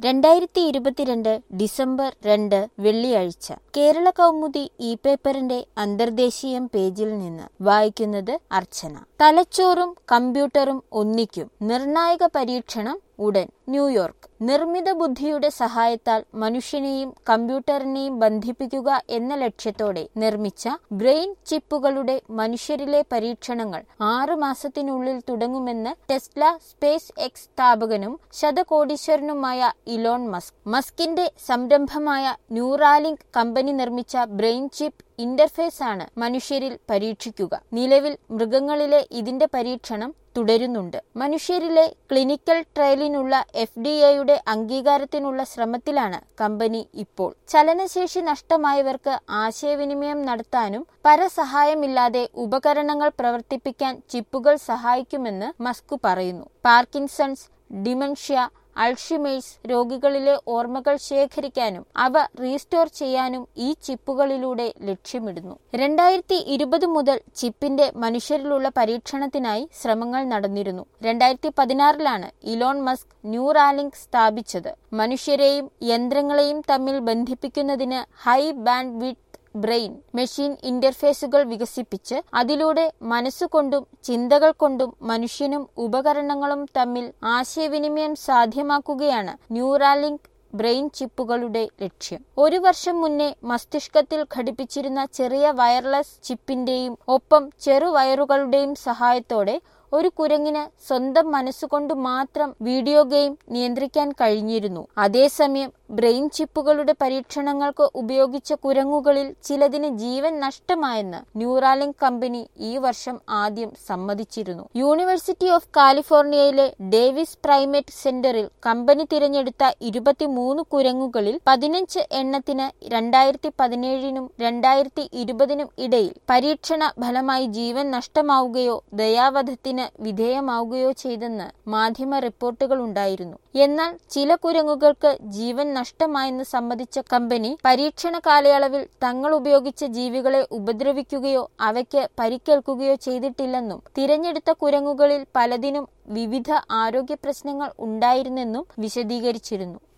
2022 December 2 വെള്ളിയാഴ്ച കേരള കൗമുദി പേപ്പറിന്റെ അന്തർദേശീയം പേജിൽ നിന്ന് വായിക്കുന്നത് അർച്ചന. തലച്ചോറും കമ്പ്യൂട്ടറും ഒന്നിക്കും, നിർണായക പരീക്ഷണം ഉടൻ. ന്യൂയോർക്ക്. നിർമ്മിത ബുദ്ധിയുടെ സഹായത്താൽ മനുഷ്യനെയും കമ്പ്യൂട്ടറിനെയും ബന്ധിപ്പിക്കുക എന്ന ലക്ഷ്യത്തോടെ നിർമ്മിച്ച ബ്രെയിൻ ചിപ്പുകളുടെ മനുഷ്യരിലെ പരീക്ഷണങ്ങൾ 6 മാസത്തിനുള്ളിൽ തുടങ്ങുമെന്ന് ടെസ്ല സ്പേസ് എക്സ് സ്ഥാപകനും ശതകോടീശ്വരനുമായ ഇലോൺ മസ്ക്. മസ്കിന്റെ സംരംഭമായ ന്യൂറാലിങ്ക് കമ്പനി നിർമ്മിച്ച ബ്രെയിൻ ചിപ്പ് ഇന്റർഫേസ് ആണ് മനുഷ്യരിൽ പരീക്ഷിക്കുക. നിലവിൽ മൃഗങ്ങളിലെ ഇതിന്റെ പരീക്ഷണം തുടരുന്നുണ്ട്. മനുഷ്യരിലെ ക്ലിനിക്കൽ ട്രയലിനുള്ള FDA അംഗീകാരത്തിനുള്ള ശ്രമത്തിലാണ് കമ്പനി ഇപ്പോൾ. ചലനശേഷി നഷ്ടമായവർക്ക് ആശയവിനിമയം നടത്താനും പരസഹായമില്ലാതെ ഉപകരണങ്ങൾ പ്രവർത്തിപ്പിക്കാൻ ചിപ്പുകൾ സഹായിക്കുമെന്ന് മസ്ക് പറയുന്നു. പാർക്കിൻസൺസ്, ഡിമെൻഷ്യ, അൾഷിമേഴ്സ് രോഗികളിലെ ഓർമ്മകൾ ശേഖരിക്കാനും അവ റീസ്റ്റോർ ചെയ്യാനും ഈ ചിപ്പുകളിലൂടെ ലക്ഷ്യമിടുന്നു. 2020 മുതൽ ചിപ്പിന്റെ മനുഷ്യരിലുള്ള പരീക്ഷണത്തിനായി ശ്രമങ്ങൾ നടന്നിരുന്നു. 2016 ഇലോൺ മസ്ക് ന്യൂറാലിങ്ക് സ്ഥാപിച്ചത്. മനുഷ്യരെയും യന്ത്രങ്ങളെയും തമ്മിൽ ബന്ധിപ്പിക്കുന്നതിന് high bandwidth brain machine ഇന്റർഫേസുകൾ വികസിപ്പിച്ച് അതിലൂടെ മനസ്സുകൊണ്ടും ചിന്തകൾ കൊണ്ടും മനുഷ്യനും ഉപകരണങ്ങളും തമ്മിൽ ആശയവിനിമയം സാധ്യമാക്കുകയാണ് ന്യൂറാലിങ്ക് ബ്രെയിൻ ചിപ്പുകളുടെ ലക്ഷ്യം. 1 വർഷം മുന്നേ മസ്തിഷ്കത്തിൽ ഘടിപ്പിച്ചിരുന്ന ചെറിയ വയർലെസ് ചിപ്പിന്റെയും ഒപ്പം ചെറുവയറുകളുടെയും സഹായത്തോടെ ഒരു കുരങ്ങിന് സ്വന്തം മനസ്സുകൊണ്ട് മാത്രം വീഡിയോ ഗെയിം നിയന്ത്രിക്കാൻ കഴിഞ്ഞിരുന്നു. അതേസമയം ബ്രെയിൻ ചിപ്പുകളുടെ പരീക്ഷണങ്ങൾക്ക് ഉപയോഗിച്ച കുരങ്ങുകളിൽ ചിലതിന് ജീവൻ നഷ്ടമായെന്ന് ന്യൂറാലിങ്ക് കമ്പനി ഈ വർഷം ആദ്യം സമ്മതിച്ചിരുന്നു. യൂണിവേഴ്സിറ്റി ഓഫ് കാലിഫോർണിയയിലെ ഡേവിസ് പ്രൈമേറ്റ് സെന്ററിൽ കമ്പനി തിരഞ്ഞെടുത്ത 23 കുരങ്ങുകളിൽ 15 എണ്ണത്തിന് 2017 2020 ഇടയിൽ പരീക്ഷണ ഫലമായി ജീവൻ നഷ്ടമാവുകയോ ദയാവധത്തിന് വിധേയമാവുകയോ ചെയ്തെന്ന് മാധ്യമ റിപ്പോർട്ടുകൾ ഉണ്ടായിരുന്നു. എന്നാൽ ചില കുരങ്ങുകൾക്ക് ജീവൻ നഷ്ടമായെന്ന് സമ്മതിച്ച കമ്പനി പരീക്ഷണ കാലയളവിൽ തങ്ങൾ ഉപയോഗിച്ച ജീവികളെ ഉപദ്രവിക്കുകയോ അവയ്ക്ക് പരിക്കേൽക്കുകയോ ചെയ്തിട്ടില്ലെന്നും തിരഞ്ഞെടുത്ത കുരങ്ങുകളിൽ പലതിനും വിവിധ ആരോഗ്യ പ്രശ്നങ്ങൾ ഉണ്ടായിരുന്നെന്നും വിശദീകരിച്ചിരുന്നു.